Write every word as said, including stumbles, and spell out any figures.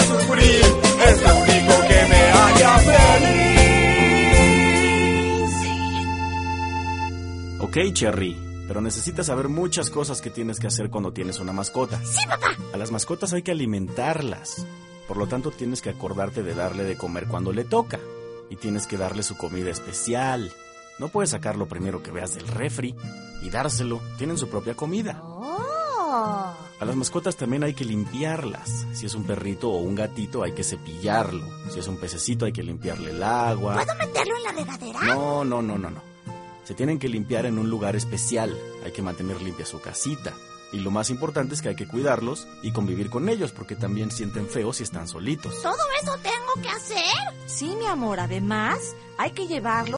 sufrir, es lo único que me haría feliz. Ok, Cherry, pero necesitas saber muchas cosas que tienes que hacer cuando tienes una mascota. Sí, papá. A las mascotas hay que alimentarlas. Por lo tanto, tienes que acordarte de darle de comer cuando le toca. Y tienes que darle su comida especial. No puedes sacar lo primero que veas del refri y dárselo. Tienen su propia comida. Oh. A las mascotas también hay que limpiarlas. Si es un perrito o un gatito, hay que cepillarlo. Si es un pececito, hay que limpiarle el agua. ¿Puedo meterlo en la regadera? No, no, no, no, no. Se tienen que limpiar en un lugar especial. Hay que mantener limpia su casita. Y lo más importante es que hay que cuidarlos y convivir con ellos, porque también sienten feo si están solitos. ¿Todo eso tengo que hacer? Sí, mi amor, además hay que llevarlo